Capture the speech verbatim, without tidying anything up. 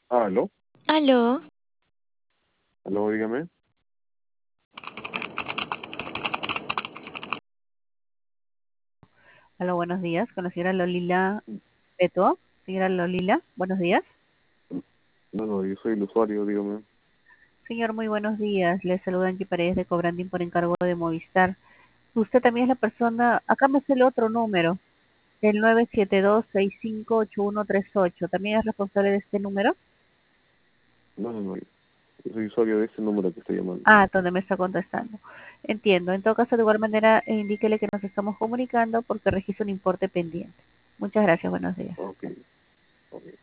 Aló, Aló, aló, dígame. Hola, buenos días. Con la señora Lolila Beto. Señora Lolila, buenos días. No, no, yo soy el usuario, dígame. Señor, muy buenos días. Le saluda Angie Paredes de Cobrandín por encargo de Movistar. Usted también es la persona, acá me sale otro número, el nueve siete dos seis cinco ocho uno tres ocho. ¿También es responsable de este número? No, no, no, yo soy usuario de ese número que estoy llamando. Ah, donde me está contestando. Entiendo. En todo caso, de igual manera, eh, indíquele que nos estamos comunicando porque registra un importe pendiente. Muchas gracias. Buenos días. Ok, ok.